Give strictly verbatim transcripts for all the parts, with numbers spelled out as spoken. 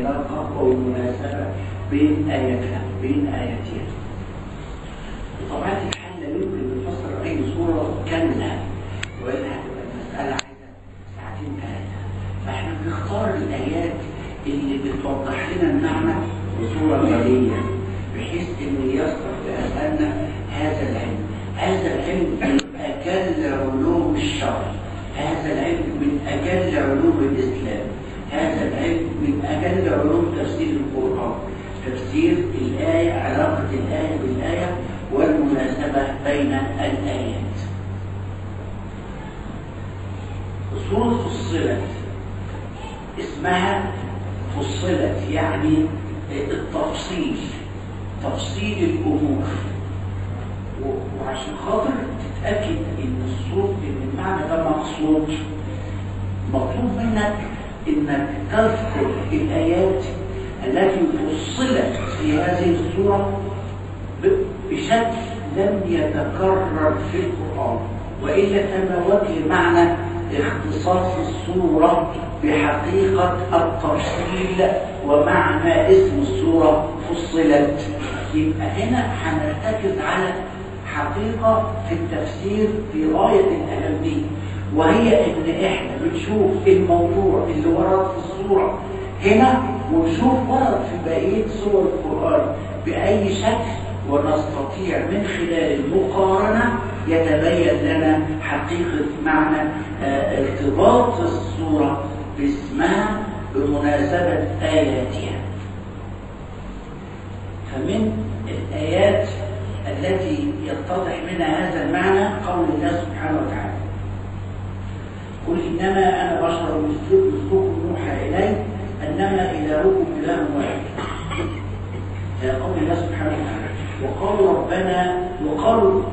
العلاقة والمناسبة بين آياتها بين آياتها. بطبيعة الحال لا يمكن نفسر أي صورة كاملة وإلا هتبقى المسألة عايزة ساعتين ثلاثة، فإحنا بنختار الآيات اللي بتوضح لنا المعنى بصورة جلية بحيث إن يصدق لأذهاننا هذا العلم. هذا العلم من أجل علوم الشرع، هذا العلم من أجل علوم الإسلام، هذا العلم من أجل علوم تفسير القرآن، تفسير الآية، علاقة الآية بالآية والمناسبة بين الآيات. سورة فصلت اسمها فصلت يعني التفصيل، تفصيل الأمور، وعشان خاطر تتأكد إن الصوت إن المعنى ده مقصود مطلوب منك إنك تذكر الآيات التي فصلت في هذه السورة بشكل لم يتكرر في القرآن، وإلا فما وجه معنى اختصاص السورة بحقيقة التفصيل ومعنى اسم السورة فصلت. يبقى هنا هنرتكز على حقيقة في التفسير في غاية الأهمية، وهي إن إحنا بنشوف الموضوع اللي ورد في السورة هنا ونشوف ورد في بقية سور القرآن بأي شكل، ونستطيع من خلال المقارنة يتبين لنا حقيقة معنى ارتباط السورة باسمها بمناسبة آياتها. فمن الآيات التي يتضح منها هذا المعنى قول الله سبحانه وتعالى: قل إنما أنا بشر مثلكم يوحى إلي أنما إلهكم إله واحد. قول الله سبحانه وتعالى: وقالوا ربنا وقالوا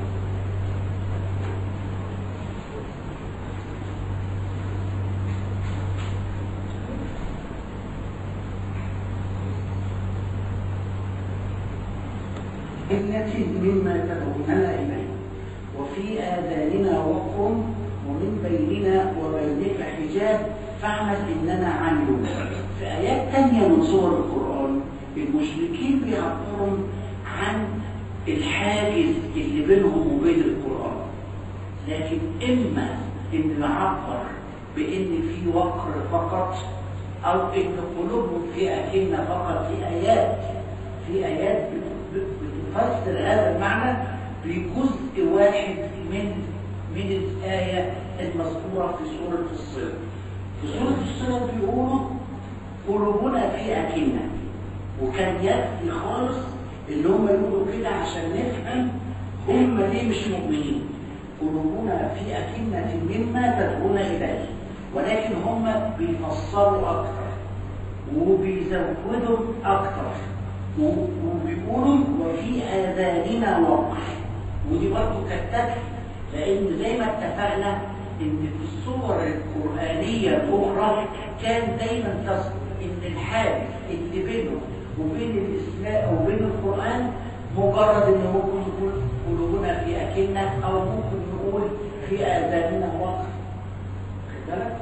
التي مما تدعوننا إليه وفي آذاننا وقر ومن بيننا وبينك حجاب فاعمل إننا عاملون. في آيات تانية من سور القرآن المشركين بيعبروا عن الحاجز اللي بينهم وبين القرآن، لكن إما إن نعبر بإن في وقر فقط، أو إن قلوبهم في أكنة فقط. في آيات في آيات بتفسر هذا المعنى بجزء واحد من من الآية المذكورة في سورة الصلة. في سورة الصلة بيقولوا قلوبنا في أكنة، وكان يكفي خالص اللي هم يقولوا كده عشان نفهم هم ليه مش مؤمنين. قلوبنا في أكنة مما تدعون إليه، ولكن هم بيفسروا أكتر وبيزودوا أكتر وبيقولوا وفي آذاننا وقر. ودي برضه كانت تكفي، لأن زي ما اتفقنا إن في الصور القرآنية الأخرى كان دايما تذكر إن الحاجز اللي بينه وبين الإسلام وبين القرآن مجرد إن ممكن نقول قلوبنا في أكنة، أو ممكن نقول في آذاننا وقر. خد بالك؟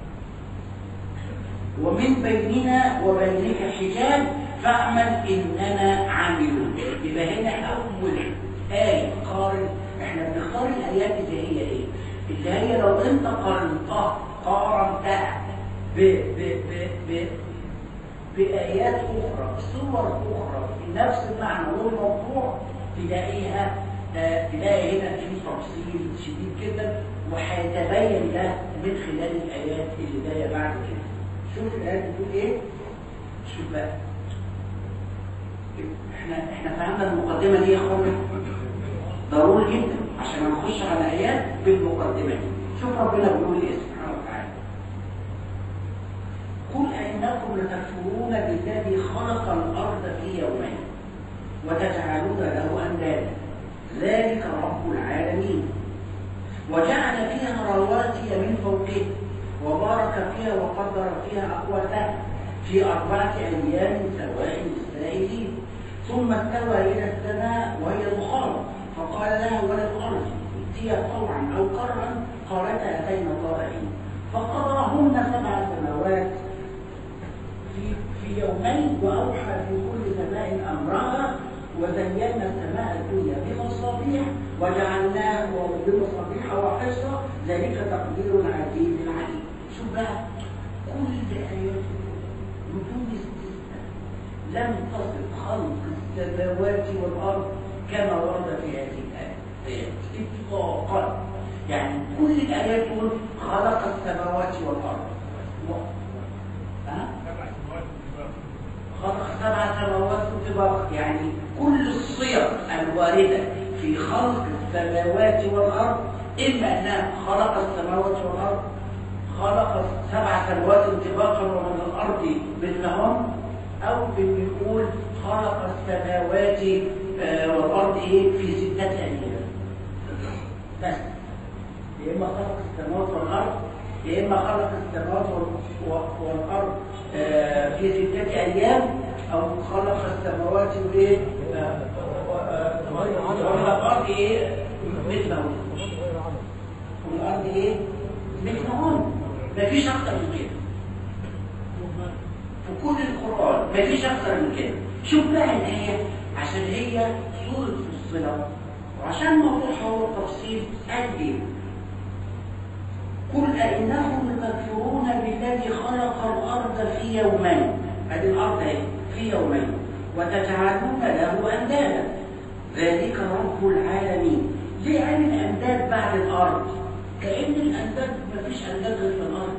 ومن بيننا وبينك حجاب فاعمل إننا عاملون. يبقى هنا أول آية قارن، إحنا بنختار الآيات اللي هي إيه؟ اللي هي لو أنت قارنتها قارنتها ب ب ب ب بآيات أخرى، صور أخرى في نفس المعنى والموضوع، تلاقيها آه تلاقي هنا في تفصيل شديد جدا، وهيتبين ده من خلال الآيات اللي جاية بعد كده. شوف الآيات بتقول إيه؟ شوف بقى. احنا احنا فهمنا المقدمة دي يا اخوانا؟ ضروري جدا عشان نخش على آيات بالمقدمة دي. شوف ربنا بيقول إيه سبحانه وتعالى: قل أئنكم لتكفرون بالذي خلق الأرض في يومين وتجعلون له أندادا ذلك رب العالمين وجعل فيها رواسي من فوقها وبارك فيها وقدر فيها أقواتها في أربعة أيام سواء للسائلين ثم استوى إلى السماء وهي دخان فقال لها وللأرض ائتيا طوعا أو كرها قالتا أتينا طائعين فقضاهن سبع سماوات في في يومين وأوحى في كل سماء أمرها وزينا السماء الدنيا بمصابيح وجعلناها بمصابيح وحصة ذلك تقدير العزيز العليم. شوف بقى كل آيات بدون استثناء لم تصف خلق السماوات والأرض كما ورد في هذه الآيات إطلاقا. يعني كل الآيات تقول خلق السماوات والأرض و... أه؟ خلق سبع سماوات طباقا، يعني كل الصيغ الواردة في خلق السماوات والأرض إما أنها خلق السماوات والأرض، خلق سبع سماوات طباقا ومن الأرض مثلهم، أو بنقول خلق السماوات والأرض إيه في ستة أيام بس. يا إما خلق السماوات والأرض، يا إما خلق السماوات والأرض في ستة أيام، أو خلق السماوات وإيه والأرض إيه مثلهم، والأرض إيه مثلهم. مفيش أكتر من كده في كل القرآن، مفيش أكتر من كده. شوف بقى الآية عشان هي سورة فصلت وعشان موضوعها هو التفصيل. قال إيه؟ قل أئنكم لتكفرون بالذي خلق الأرض في يومين، هذه الأرض اهي في يومين، وتجعلون له أندادا ذلك رب العالمين. ليه عامل أنداد بعد الأرض؟ كأن الأنداد مفيش أنداد غير في الأرض،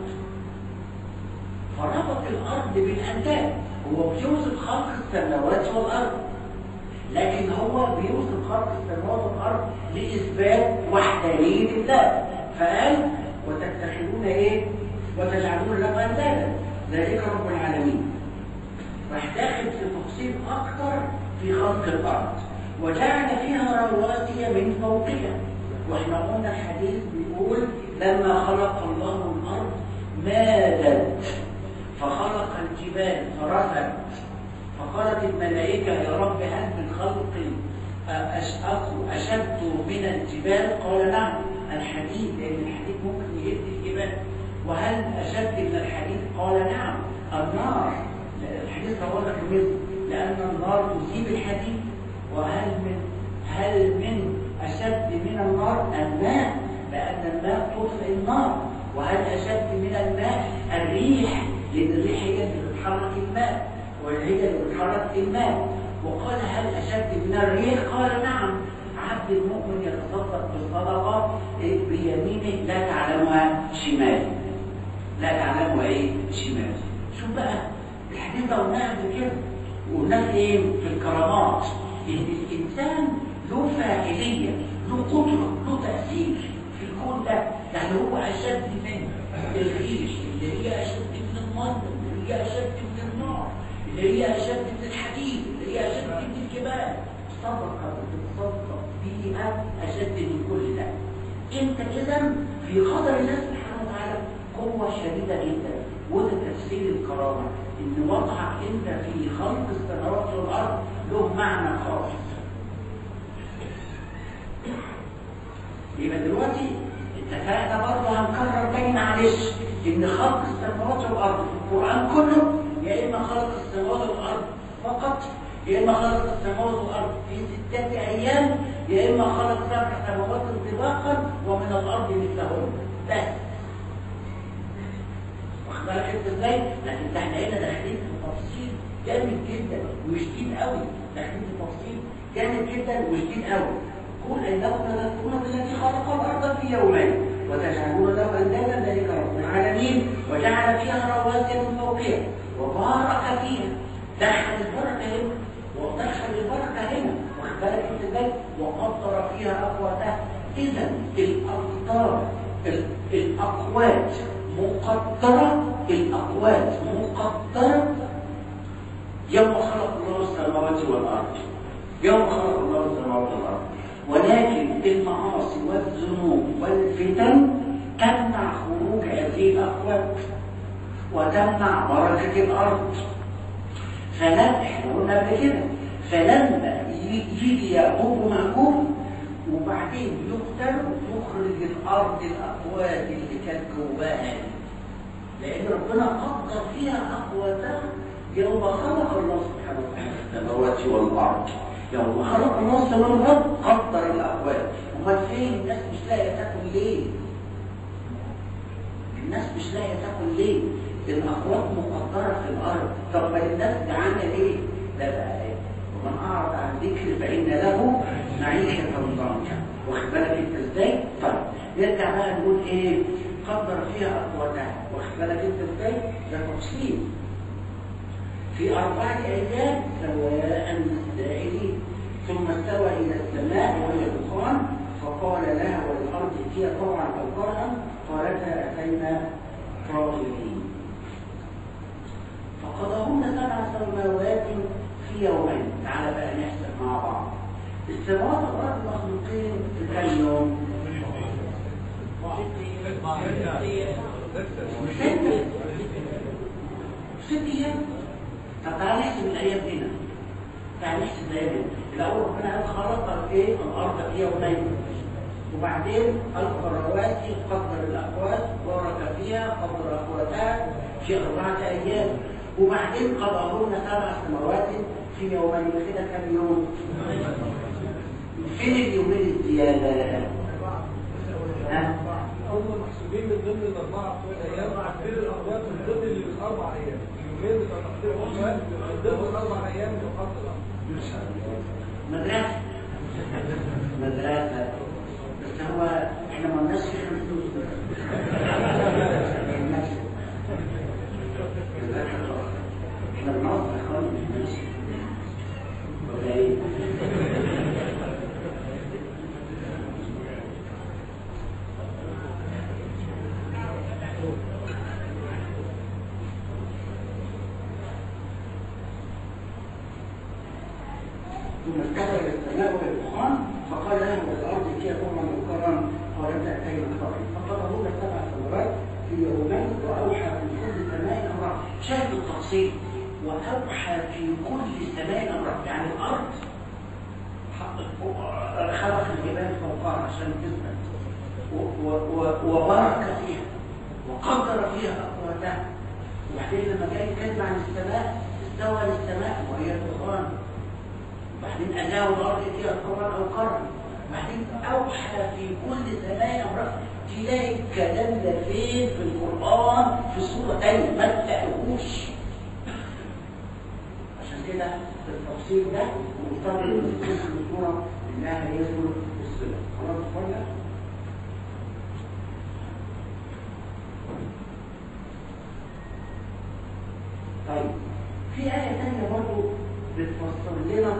فربط الأرض بالأنداد. هو بيوصف خلق السماوات والأرض، لكن هو بيوصف خلق السماوات والأرض لإثبات وحدانية الله، فقال وتتخذون ايه وتجعلون له اندادا ذلك رب العالمين. راح داخل في تفصيل اكثر في خلق الارض وجعل فيها رواسي من فوقها. واحنا قلنا الحديث بيقول لما خلق الله الارض مادت فخلق الجبال فرست، فقالت الملائكه يا رب هل من خلق اشد من الجبال؟ قال نعم الحديد، لأن الحديد ممكن يهد الجبال. وهل أشد من الحديد؟ قال نعم النار، الحديث رواه الترمذي، لأن النار تذيب الحديد. وهل من هل من أشد من النار؟ الماء، لأن الماء تطفئ النار. وهل أشد من الماء؟ الريح، لأن الريح هي اللي بتحرك الماء وهي اللي بتحرك الماء. وقال هل أشد من الريح؟ قال نعم عبد المؤمن يتصدق بالصدقه بيمينه لا تعلمها شماله، لا تعلمها ايه شماله. شوف بقى الحديث ده قلناه قبل كده، وقلناه ايه في الكرامات، ان الانسان له فاعليه، له قدره، له تاثير في الكون ده. يعني هو اشد من الريش، اللي هي اشد من الميه، اللي هي اشد من النار، اللي هي اشد من الحديد، اللي هي اشد من الجبال. صدقه بتتصدق فيها أشد من كل ده. أنت إذا في قدر الله سبحانه وتعالى قوة شديدة جدا. وده تفسير الكرامة، إن وضعك أنت في خلق السماوات والأرض له معنى خاص. يبقى دلوقتي اتفقنا برضه هنكرر تاني معلش إن خلق السماوات والأرض في القرآن كله يا إما خلق السماوات والأرض فقط، يا إما خلق السماوات والأرض في ستة أيام، يا إما خلق سبع سماوات طباقا ومن الأرض مثلهن بس. واخد بالك أنت إزاي؟ لكن احنا هنا داخلين في تفصيل جامد جدا وشديد قوي، داخلين في تفصيل جامد جدا وشديد قوي. قل إنكم لتكفرون بالذي خلق الأرض في يومين وتجعلون له أندادا ذلك رب العالمين وجعل فيها رواسي من فوقها وبارك فيها. دخل البركة هنا ودخل البركة هنا، واخد بالك انت ازاي؟ وقدر فيها أقواتها. إذا الأقدار الأقوات مقدرة، الأقوات مقدرة يوم خلق الله السماوات والأرض، يوم خلق الله السماوات والأرض. ولكن المعاصي والذنوب والفتن تمنع خروج هذه الأقوات وتمنع بركة الأرض. فلما احنا قلنا قبل كده، فلما يجي يعقوب ومعقوب وبعدين يقتل يخرج الارض الاقوات اللي كانت جواها، لان ربنا قدر فيها اقواتها يوم خلق الله سبحانه وتعالى السماوات والارض، يوم خلق الله السماوات والارض قدر الاقوال. امال فين الناس مش لاقيه تاكل ليه؟ الناس مش لاقيه تاكل ليه؟ الاقوات مقدره في الارض. طب ما الناس جعانه ليه؟ ده بقى ايه؟ ومن اعرض عن ذكر فان له معيشه ضنكا. واخد بالك انت ازاي؟ طيب نرجع بقى نقول ايه؟ قدر فيها اقواتها. واخد بالك انت ازاي؟ ده تفصيل. في أربعة أيام سواء للسائلين، ثم استوى إلى السماء وهي دخان فقال لها وللأرض ائتيا طوعا أو كرها قالتا أتينا طاغين. فقضاهن سبع سماوات في يومين. تعالى بقى نحسب مع بعض. السماوات والأرض مخلوقين في كم يوم؟ ستة ست أيام. طب تعالى نحسب الأيام هنا. تعالى نحسب الأيام هنا. الأول ربنا قال خلق إيه؟ الأرض في يومين. وبعدين ألقى الرواسي قدر الأقوات بارك فيها قدر أقواتها في أربعة أيام. وبعدين قضاهن سبع سماوات في يومين. كده كم يوم؟ فين اليومين الزيادة؟ ها؟ هم محسوبين من ضمن الأربعة أيام، غير الأقوات من ضمن الأربع أيام. اليومين بتوع تقدير الأقوات من ضمن الأربع أيام من خط الأرض. مدرسة مدرسة بس هو احنا ما لناش فيه فلوس. احنا بنقعد في اخواني مش ماشي ولا ايه؟ ثم استوى الى السماء وهي دخان فقال له والارض ائتيا طوعا او كرها قالتا اتينا طاغين. فقضاهن سبع سماوات في يومين واوحى في كل سماء امرها. شاهد التفصيل. واوحى في كل سماء امرها، يعني الارض خلق الجبال فوقها عشان تثبت وبارك فيها وقدر فيها اقواتها. وبعدين لما جاي يتكلم عن السماء استوى للسماء وهي دخان. وبعدين أداه الأرض فيها طوعا أو كرها. وبعدين أوحى في كل سماء أمرها. تلاقي الكلام ده فين في القرآن في سورة تانية ما تلاقوش. عشان كده التفصيل ده مرتبط باسم السورة إنها يدخل في الصلة. خلاص اتفقنا؟ طيب في آية تانية برضه بتفسر لنا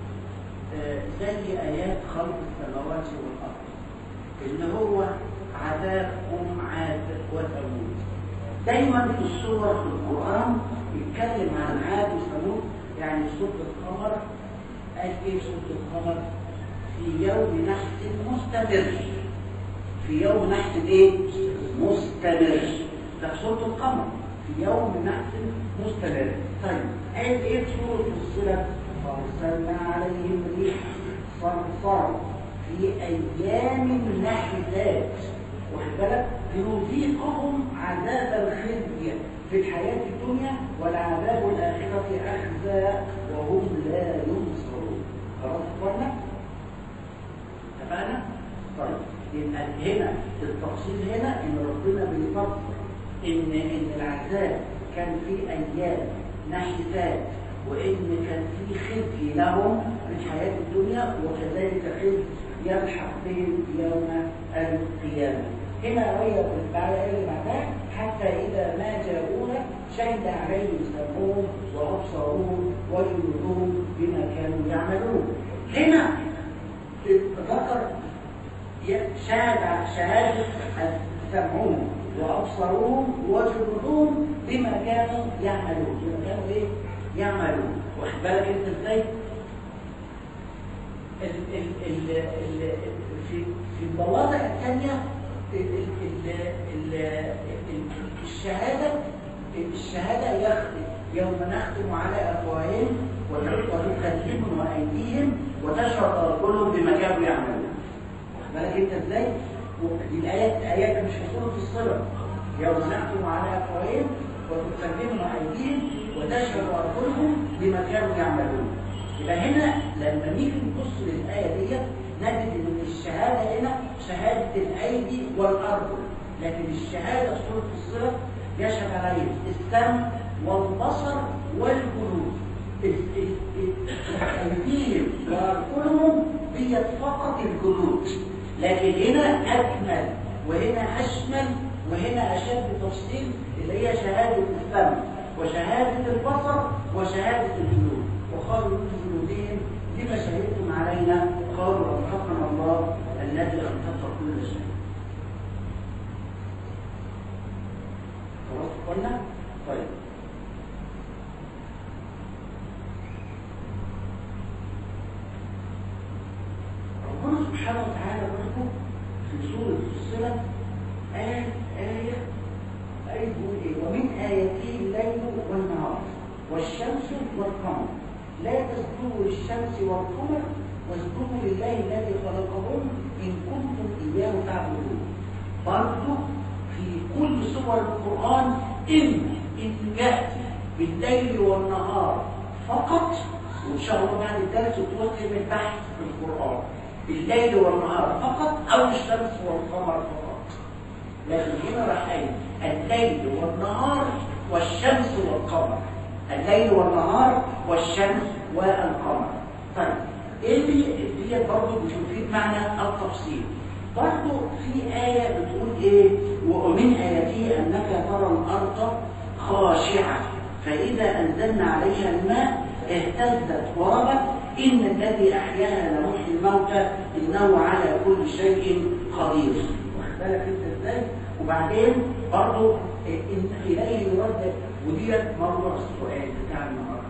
زي آيات خلق السماوات والأرض اللي هو عذاب أم عاد وثمود. دايما في الصور في القرآن يتكلم عن عاد وثمود. يعني سورة القمر قال إيه سورة القمر؟ في يوم نحس مستمر. في يوم نحس إيه؟ مستمر. ده سورة القمر في يوم نحس مستمر. طيب قال إيه سورة الصلة؟ فأرسلنا عليهم ريح صرصر في أيام نحسات. واخد بالك؟ لنذيقهم عذاب الخزي في الحياة الدنيا والعذاب الآخرة أخزى وهم لا ينصرون. خلاص اتفقنا؟ اتفقنا؟ طيب يبقى هنا التفصيل هنا إن ربنا بيفكر إن إن العذاب كان في أيام نحسات وإن كان في خزي لهم في الحياة الدنيا وكذلك خزي يلحق بهم يوم القيامة. هنا آية بعد آية بعدها حتى إذا ما جاءونا شهد عليهم سمعهم وأبصارهم وجلودهم بما كانوا يعملون. هنا ذكر شهد شهادة سمعهم وأبصارهم وجلودهم بما كانوا يعملون. بما كانوا إيه؟ يعملون. واخد بالك انت ازاي؟ ال ال ال ال في في المواضع الثانيه الشهاده الشهاده يوم نختم على افواههم وتكلمنا ايديهم وتشهد ارجلهم بما كانوا يعملون. واخد بالك انت ازاي؟ دي الايات ايات مش في سوره الصلة. يوم نختم على افواههم وتكلمنا ايديهم وتشهد أرجلهم بما كانوا يعملون. يبقى هنا لما نيجي نبص للآية دي نجد إن الشهادة هنا شهادة الأيدي والأرجل، لكن الشهادة في سورة الصلة يشهد عليه السمع والبصر والجلود. أيديهم وأرجلهم ديت فقط الجلود، لكن هنا أكمل وهنا أشمل وهنا أشد تفصيل، اللي هي شهادة السمع وشهادة البصر وشهادة الجلود. وقالوا لجلودهم لما شهدتم علينا؟ قالوا أنطقنا الله الذي أنطق كل شيء. خلاص قلنا؟ طيب ربنا سبحانه وتعالى برضه في سورة الصلة قال آية آية بيقول إيه؟ ومن آياته الليل والنهار والشمس والقمر لا تسجدوا للشمس والقمر واسجدوا لله الذي خلقهم إن كنتم إياه تعبدون. برضه في كل سور القرآن إن إن جاءت بالليل والنهار فقط، وإن شاء الله بعد الدرس توصل من تحت في القرآن الليل والنهار فقط أو الشمس والقمر فقط. لكن هنا راح قايل الليل والنهار والشمس والقمر، الليل والنهار والشمس والقمر. طيب ايه دي؟ دي برضه بتفيد معنى التفصيل. برضه في آية بتقول ايه؟ ومن آياته أنك ترى الأرض خاشعة فإذا أنزلنا عليها الماء اهتزت وربت إن الذي أحياها لمحيي الموتى إنه على كل شيء قدير. واخد بالك انت ازاي؟ وبعدين برضه إليه يرد، وديت موضوع السؤال بتاع النهارده.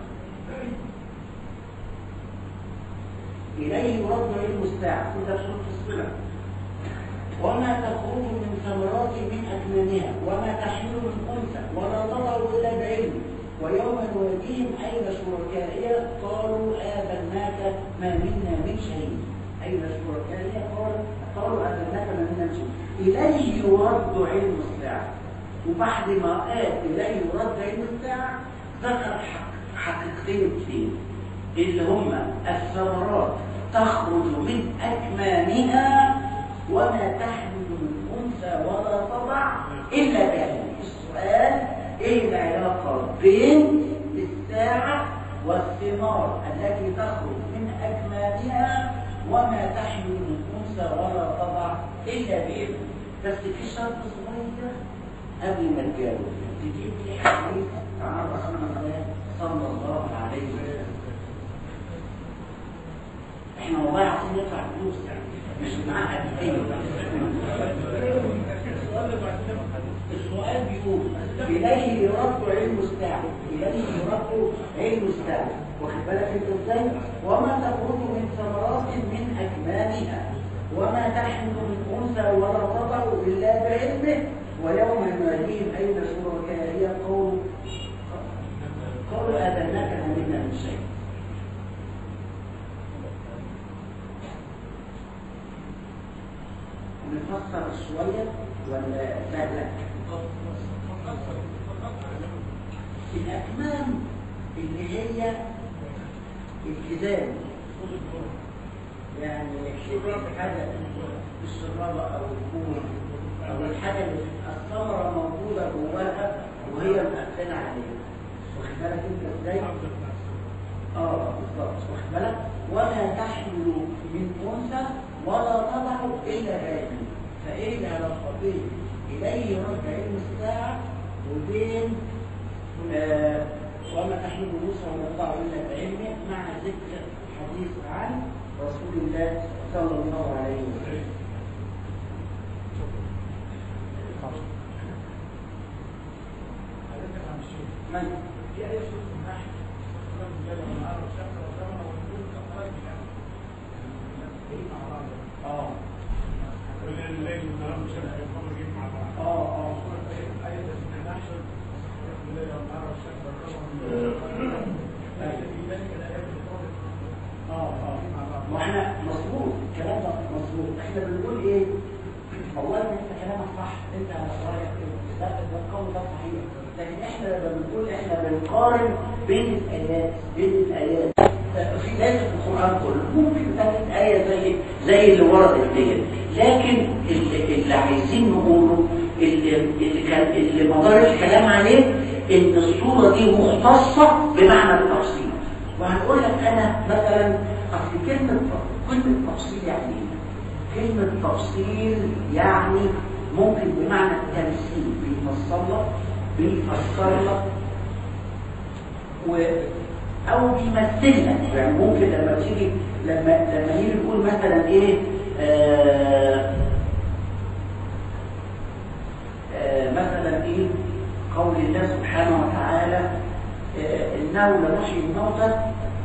إليه يرد علم الساعة، وده في سورة الصلة. وما تخرج من ثمرات من أكمامها وما تحمل من أنثى ولا تضع إلا بعلمه ويوم نوديهم أين شركائي قالوا آذناك ما منا من شيء. أين شركائي؟ قالوا قالوا آذناك ما منا من شيء. إليه يرد علم الساعة. وبعد ما قال إليه يرد علم الساعة ذكر حقيقتين اثنين اللي هما الثمرات تخرج من أكمامها وما تحمل من أنثى ولا تضع إلا بعلمه. السؤال إيه العلاقة بين الساعة والثمار التي تخرج من أكمامها وما تحمل من أنثى ولا تضع إلا بعلمه؟ بس في شرط صغير قبل ما تجاوب تجيب لي حديث عن رسول الله صلى الله عليه وسلم. احنا والله عايزين ندفع فلوس مش معاها كتير. السؤال بيقول إليه يرد علم الساعة، إليه يرد علم الساعة. واخد بالك انت ازاي؟ وما تخرج من ثمرات من أكمامها وما تحمل من أنثى ولا تضع إلا بعلمه ويوم يناديهم أين شركائي قالوا قالوا آذناك ما منا من شيء. نفسر شوية ولا لا؟ الأكمام اللي هي الكتاب، يعني حاجة الشرابة أو الكون أو الحاجة اللي الثمرة موجودة جواها وهي مقفلة عليها. واخد بالك أنت إزاي؟ آه بالظبط. واخد بالك؟ ولا تحمل من أنثى ولا تضع إلا بعلمه. فإيه العلاقة بين إليه رد علم الساعة وبين آه وما تحمل أنثى ولا تضع إلا بعلمه مع ذكر حديث عن رسول الله صلى الله عليه وسلم. من؟ في أي شيء من ناحية من أرض الشمس والقمر والنجوم كأخراج الشمس. آه. الليل والنهار والشمس والقمر جيب مع بعض. آه آه. أي من ناحية الليل والنهار والشمس والقمر. اه اه واحنا مظبوط الكلام ده مظبوط. احنا بنقول ايه؟ اولا انت كلامك صح، انت رايك ده ده القول ده صحيح، لكن احنا لما بنقول احنا بنقارن بين الايات بين الايات في ايات القران كله ممكن تلاقي ايه زي زي اللي وردت ديت، لكن اللي, اللي عايزين نقوله اللي اللي كان اللي مدار الكلام عليه ان الصوره دي مختصه بمعنى التفصيل. وهنقول لك انا مثلا اصل كلمه كلمه تفصيل يعني ايه؟ كلمه تفصيل يعني ممكن بمعنى التمثيل، بيفصل لك بيفسر لك و او بيمثل لك. يعني ممكن لما تيجي لما لما نيجي نقول مثلا ايه آه آه مثلا ايه قول الله سبحانه وتعالى آه انه لمحيي الموتى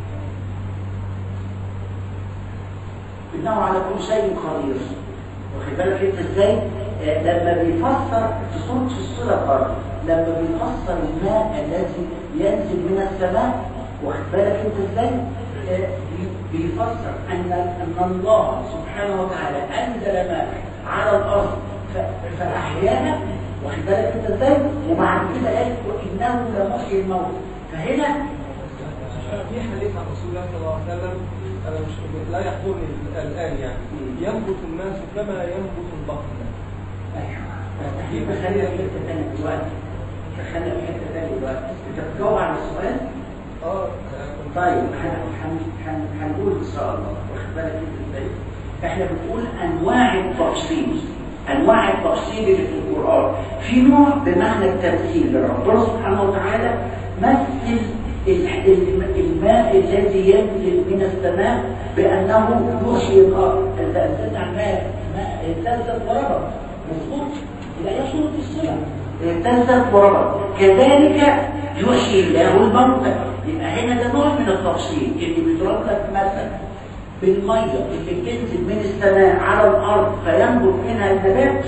انه على كل شيء قدير. واخد بالك انت ازاي؟ آه لما بيفسر في سوره الصله برضه لما بيفسر الماء الذي ينزل من السماء، واخد بالك انت ازاي؟ آه بيفسر ان ان الله سبحانه وتعالى انزل ماء على الارض فاحيانا، واخد بالك انت ازاي؟ وبعد كده قال انه لمحيي الموت. فهنا في حديث عن رسول الله صلى الله عليه وسلم انا مش لا يحضرني الان يعني ينبت الناس كما ينبت البقر. ايوه خلينا في حته ثانيه دلوقتي خلينا في حته ثانيه دلوقتي. انت بتجاوب على السؤال؟ اه طيب هنقول ان شاء الله. واخد بالك انت ازاي؟ احنا بنقول انواع التفصيل انواع التفصيل اللي في القران. في نوع بمعنى التمثيل، ربنا سبحانه وتعالى مثل الماء الذي ينزل من السماء بانه يحيي الارض. اذا انزلنا الماء ماء اهتزت وربت، مظبوط؟ يبقى هي صوره الصله اهتزت وربت. كذلك يحيي الله الموتى. يبقى هنا ده نوع من التفصيل اللي بيضرب لك مثلا بالميه اللي بتنزل من السماء على الارض فينبت منها النبات،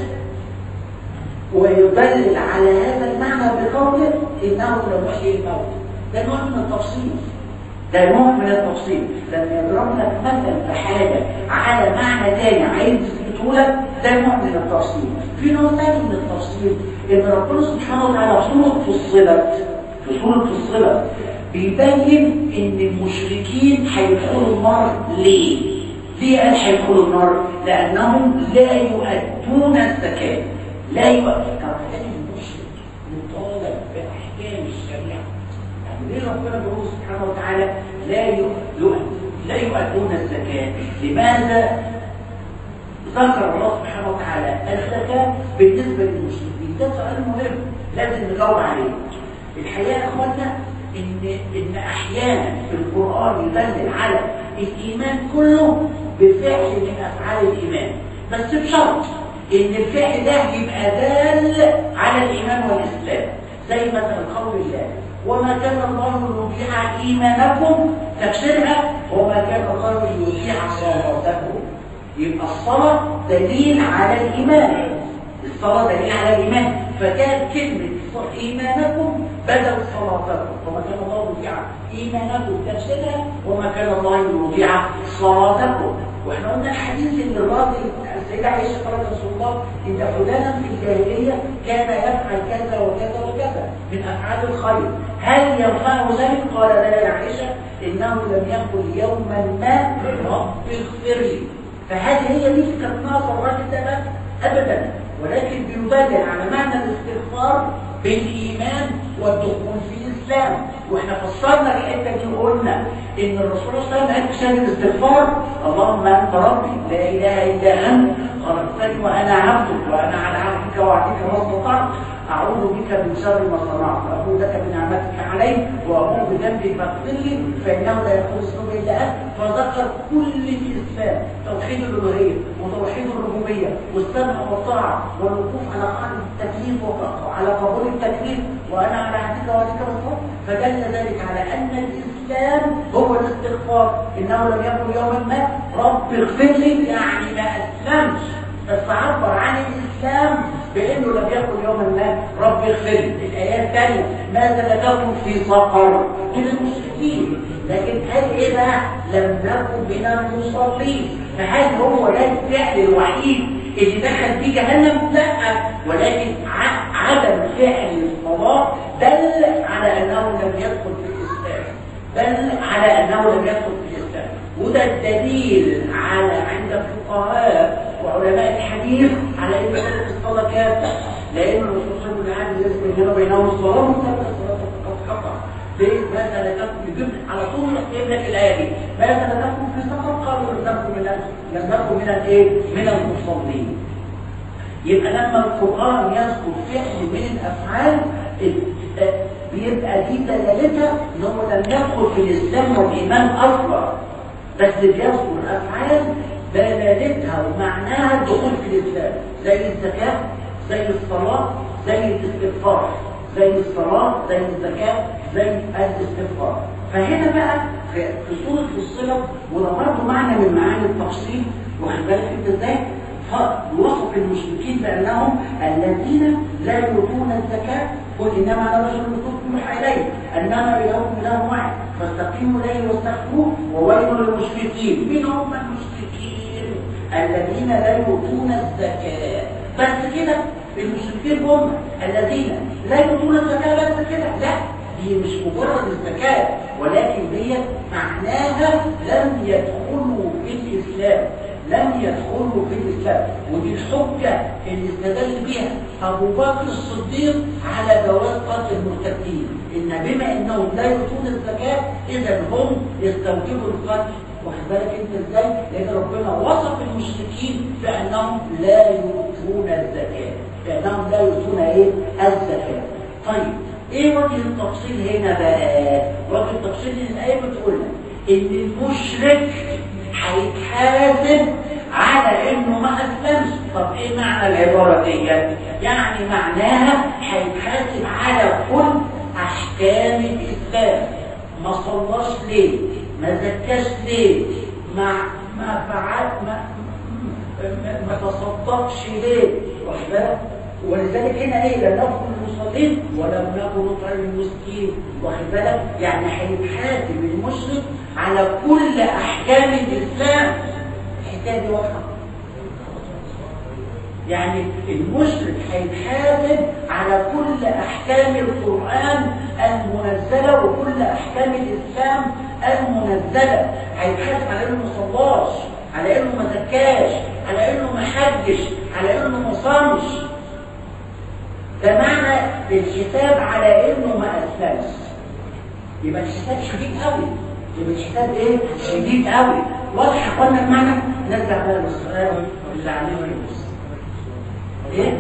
ويدلل على هذا المعنى بقوله انه لمحيي الموت. ده نوع من التفصيل ده نوع من التفصيل لما يضرب لك مثلا في حاجه على معنى ثاني عايز تثبته لك، ده نوع من التفصيل. في نوع ثاني من التفصيل ان ربنا سبحانه وتعالى في سوره فصلت في سوره فصلت بيبين ان المشركين هيدخلوا النار. ليه؟ ليه قال هيدخلوا النار؟ لانهم لا يؤدون الزكاه. لا يؤدون. كان المشرك مطالب باحكام الشريعه. يعني ليه ربنا بيقول سبحانه وتعالى لا يؤدون لا يؤدون الزكاه؟ لماذا ذكر الله سبحانه وتعالى الزكاه بالنسبه للمشركين؟ ده سؤال مهم لازم نجاوب عليه. الحقيقه يا اخوانا ان ان احيانا في القران يدل على الايمان كله بفعل من افعال الايمان، بس بشرط ان الفعل ده يبقى دال على الايمان والاسلام. زي مثلا قول الله وما كان الله ليضيع ايمانكم، تفسيرها وما كان الله ليضيع صلاتكم. يبقى الصلاه دليل على الايمان، الصلاه دليل على الايمان. فكان كلمه ايمانكم بدل صلاتكم. وما كان الله ليضيع ايمانكم تفسيرها وما كان الله ليضيع صلاتكم. واحنا قلنا الحديث ان الراجل السيده عائشه قالت رسول الله ان فلانا في الجاهليه كان يفعل كذا وكذا وكذا من افعال الخير، هل ينفعه ذلك؟ قال لا يا عائشه انه لم يقل يوما ما رب اغفر لي. فهل هي دي كانت ناقصه الراجل ده؟ ابدا، ولكن بيدلل على معنى الاستغفار بالايمان والدخول في الاسلام. واحنا فسرنا الحته دي وقلنا ان الرسول صلى الله عليه وسلم قال في شان الاستغفار اللهم انت ربي لا اله الا انت خلقتني وانا عبدك وانا على عهدك ووعدك ما استطعت اعوذ بك من شر ما صنعت وابوء لك بنعمتك علي وابوء بذنبي فاغفر لي فانه لا يغفر الذنوب الا انت. فذكر كل الاسلام، توحيد الالوهيه وتوحيد الربوبيه والسمع والطاعه والوقوف على قاعده التكليف وعلى قبول التكليف وانا على عهدك ووعدك ما استطعت. فدل ذلك على ان الاسلام هو الاستغفار. انه لم يقل يوما ما رب اغفر لي يعني ما اسلمش، بس عبر عن الاسلام بانه لم يقل يوما ما رب اغفر لي. الايات الثانيه ما سلككم في سقر للمشركين، لكن قال ايه بقى؟ لم نكن من المصلين. فهل هو ده الفعل الوحيد اللي دخل فيه جهنم؟ لا، ولكن عدم فعل الصلاه دل على أنه لم يدخل في الإسلام، دل على أنه لم يدخل في الإسلام. وده الدليل على عند الفقهاء وعلماء الحديث على أن الصلاة كافة، لأن الرسول صلى الله عليه وسلم يسمى هنا بينهم الصلاة وترك الصلاة فقد قطع. ليه؟ ماذا لا تكن يجيب على طول يجيب لك الآية دي، ماذا لا تكن في سفر؟ قالوا لم تكن من لم تكن من الايه؟ من المصلين. يبقى لما القرآن يذكر فعل من الأفعال بيبقى دي دلالتها ان هو لم يدخل في الإسلام والإيمان أصلا، بس بيذكر أفعال دلالتها ومعناها الدخول في الإسلام، زي الزكاة، زي الصلاة، زي الاستغفار، زي الصلاة، زي الزكاة، زي الاستغفار. فهنا بقى في سورة فصلت وده برضه معنى من معاني التفصيل، واخد بالك انت ازاي؟ فوصف المشركين بأنهم الذين لا يؤتون الزكاة، قل إنما أنا بشر مثلكم يوحى إلي أنما إلهكم إله واحد فاستقيموا إليه واستغفروه وويل للمشركين. مين هم المشركين؟ الذين لا يؤتون الزكاة. بس كده المشركين هم الذين لا يؤتون الزكاة بس كده؟ لا، دي مش مجرد الزكاة، ولكن دي معناها لم يدخلوا في الإسلام، لم يدخلوا في الإسلام. ودي الحجة اللي استدل بها أبو بكر الصديق على جواز قتل المرتدين، إن بما أنهم لا يؤتون الزكاة إذا هم يستوجبوا القتل. واخد بالك أنت إزاي؟ لأن ربنا وصف المشركين بأنهم لا يؤتون الزكاة، بأنهم لا يؤتون إيه؟ الزكاة. طيب إيه وجه التفصيل هنا بقى؟ وجه التفصيل إن الآية بتقول لك إن المشرك هيتحاسب على انه ما اسلمش. طب ايه معنى العباره دي؟ يعني معناها هيتحاسب على كل احكام الاسلام، ما صلاش ليه، ما زكاش ليه، ما ما فعل ما ما, ما تصدقش ليه، واخد بالك؟ ولذلك هنا ايه؟ لم نكن المصلين ولم نكن نطعم المسكين، واخد بالك؟ يعني هيتحاسب المشرك على كل احكام الاسلام. الحكايه دي واضحه؟ يعني المشرك هيتحاسب على كل احكام القران المنزله وكل احكام الاسلام المنزله. هيتحاسب على انه ما صلاش، على انه ما زكاش، على انه ما حجش، على انه ما صامش. ده معنى الحساب على انه ما اسلمش. يبقى الحساب شديد قوي، يبقى الحساب ايه؟ شديد قوي. واضح يا اخوانا المعنى؟ نرجع بقى للسؤال اللي عليه النص. ايه؟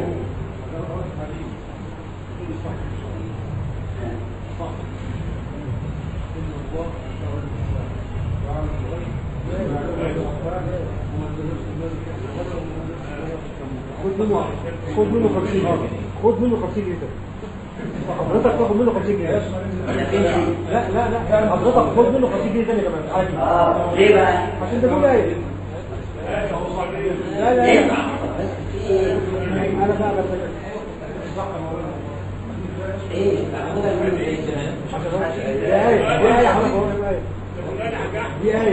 خد منه خد منه خمسين خد منه خمسين جنيه. حضرتك تاخد منه خمسين جنيه. لا لا لا حضرتك خد منه خمسين جنيه تاني كمان عادي. اه ليه بقى؟ عشان تقول ايه؟ لا لا ليه؟ انا بقى بس ايه؟ باخدها من ايه كمان؟ دي ايه؟ دي ايه يا حضرتك؟ دي ايه؟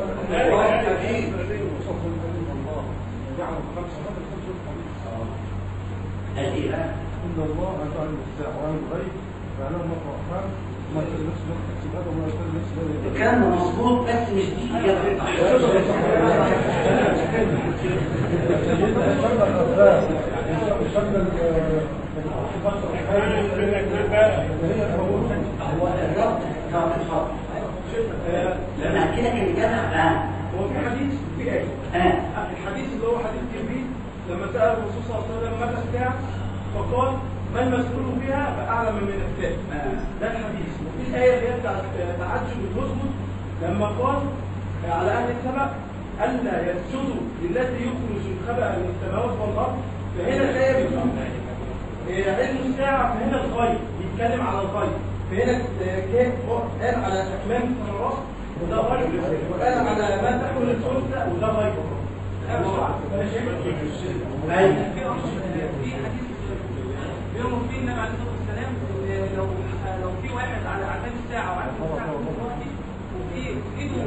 إن الله أجعل الساعة وعن الغيب فعلم الرحمن ما تلبس نفس السباد وما تلبس الكلام مظبوط بس مش دي إجابة. هو الرب كان الحق لما كده كان جمع الآن هو في حديث في ايه؟ آه. الحديث اللي هو حديث جبريل لما سأل الرسول صلى الله عليه وسلم متى الساعة فقال ما المسؤول فيها فأعلم من السائل. ده الحديث. وفي الآية اللي هي بتاعت تعجب الهدهد لما قال على أهل السماء ألا يسجدوا للذي يخرج الخبأ من السماوات والأرض. فهنا الآية بتقول علم الساعة، فهنا الغيب بيتكلم على الغيب. فهنا كان قال على أكمام السماوات وده غيب، وقال على ما تحمل الأنثى وده غيب. بيرموا فيه النبي عليه الصلاه والسلام لو لو في واحد على اعلام الساعه وعارف الساعه دلوقتي وفي ايده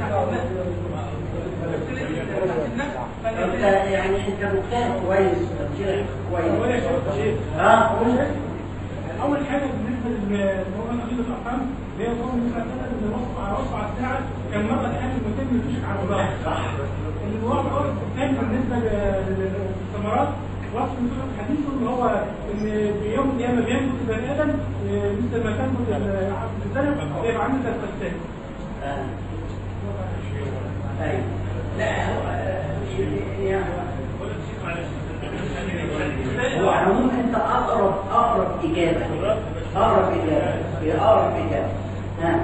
انت يعني انت مجتهد كويس كده هو يا شيخ ها اول حاجه بالنسبه للموضوع نقيض الارقام اللي هي قوم المساعده اللي وصف على وصف على الساعه كان مره كان المتم يشك على الوضع صح الواقع كان بالنسبه للثمرات وصف النصوص الحديث اللي هو ان بيوم القيامه بينبت البني ادم مثل ما تنبت الزرع يبقى عامل زي الفساد. ايوه لا هو يعني هو انا ممكن انت اقرب اقرب اجابه اقرب اجابه هي اقرب اجابه ها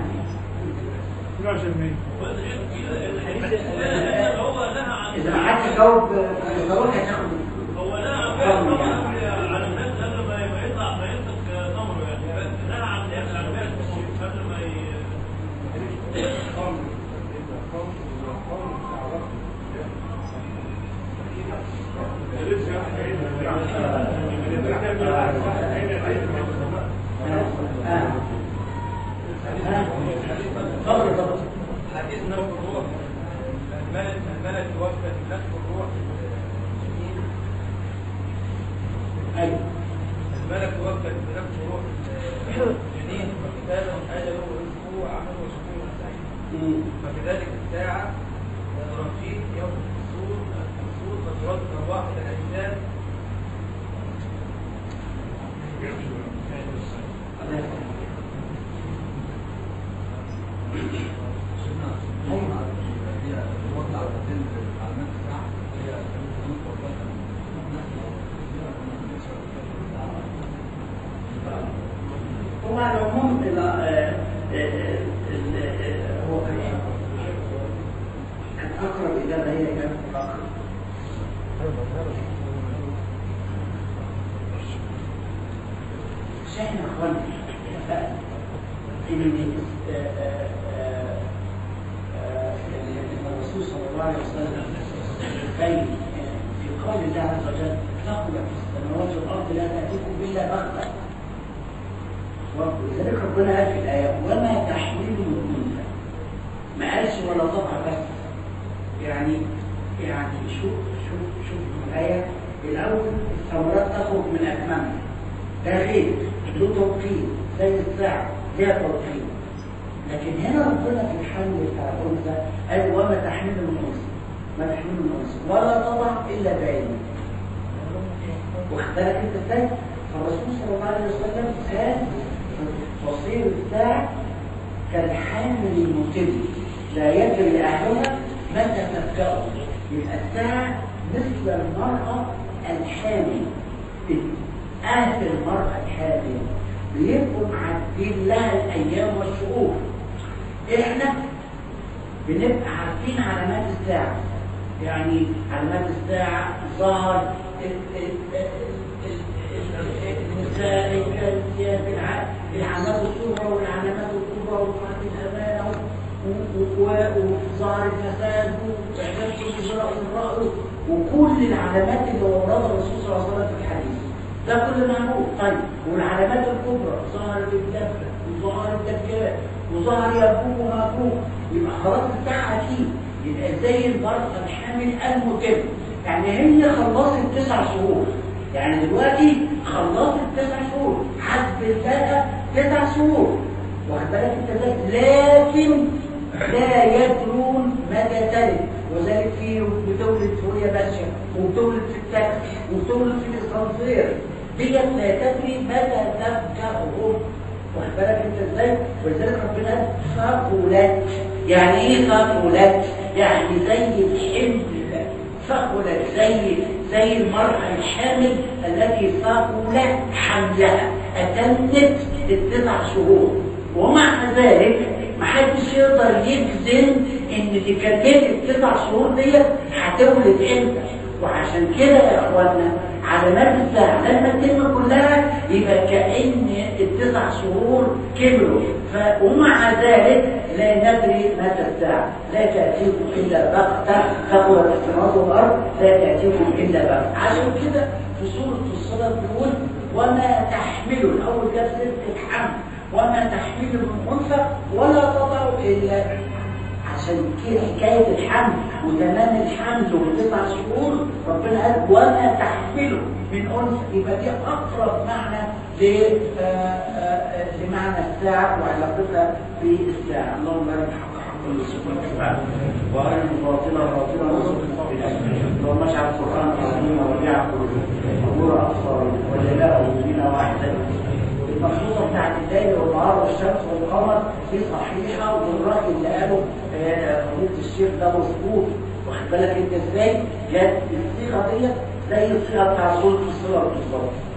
اذا ما حدش يجاوب يجاوب هتاخد هو لا على الناس قبل ما يطلع ما ينطق نمره يعني لا عن العمليات قبل ما حديث نفس الروح الملك الملك توفى بنفس الروح ايوه الملك توفى بنفس الروح جنين فكتابه اجله ورزقه عمله وشكوه سعيد فكذلك الساعه رشيد يوم السور السور فترد ارواح الاجساد هو العموم هو كان اقرب اجابه هي اجابه الاخر مش احنا اخوانا ان الرسول صلى الله عليه وسلم بين في قول الله عز وجل ثقل في السماوات والارض لا تاتيكم الا بغته ولذلك ربنا قال في الايه وما تحمل من انثى ما قالش ولا تضع بس يعني يعني شوف شوف شوف الايه الاول الثمرات تخرج من اكمامها ده غير له توقيت زي الساعه ليها توقيت لكن هنا ربنا في الحمل بتاع الانثى قال وما تحمل من انثى ما تحمل من انثى ولا تضع الا بعلمه واخد بالك انت ازاي؟ فالرسول صلى الله عليه وسلم كان تصير الساعه كالحامل المتم لا يدري اهلها متى تبدأ يبقى الساعه مثل المراه الحامل اهل المراه الحامل بيبقوا معدين لها الايام والشهور احنا بنبقى عارفين علامات الساعه يعني علامات الساعه ظهر النساء العلامات الصغرى والعلامات الكبرى وقعت الامانه وظهر الفساد واعجاب كل امراه امراه وكل العلامات اللي وردها الرسول صلى الله عليه وسلم في الحديث ده كل معروف. طيب والعلامات الكبرى ظهر الدبه وظهر الدجال وظهر يابوه ومابوه يبقى خلاص الساعه اكيد يبقى زي المراه الحامل المتم يعني هي خلصت تسع شهور يعني دلوقتي خلصت تسع شهور حسب الباقه تسع شهور واخد بالك انت ازاي لكن لا يدرون مدى تلد وذلك فيه بتولد وهي ماشيه وبتولد في التاكسي وبتولد في الاسانسير ديت لا تدري متى تبكأهم واخد بالك انت ازاي ولذلك ربنا ثقلت يعني ايه ثقلت يعني زي الحمل ثقلت زي زي المرأة الحامل التي ثقلت حملها أتمت التسع شهور ومع ذلك محدش يقدر يجزم ان دي كمية التسع شهور ديت هتولد امتى وعشان كده يا اخوانا علامات الساعة لما تتم كلها يبقى كأن التسع شهور كملوا ومع ذلك لا ندري متى الساعة لا تأتيكم إلا بغتة ثقلت السماوات والأرض لا تأتيكم إلا بغتة عشان كده في سورة الصلاة بيقول وما تحمل الأول جاب سيرة الحمل وما تحمل من أنثى ولا تضع إلا عشان كده حكايه الحمل وتمام الحمل وتسع شهور ربنا قال وما تحمله من انثى، يبقى دي اقرب معنى ل لمعنى الساعه وعلاقتها بالساعه. اللهم بارك حق حق السبحانه وارنا باطلا باطلا وارزقنا بالاسماء. اللهم اجعل القران العظيم ربيع قلوبنا ونور ابصارنا وجلاء قلوبنا واحزاننا. المخصوصه بتاعت الليل والنهار والشمس والقمر دي صحيحه، والراي اللي قاله فضيله الشيخ ده مظبوط. واخد بالك انت ازاي؟ جت الصيغه ديت زي الصيغه بتاع سوره الصور بالظبط.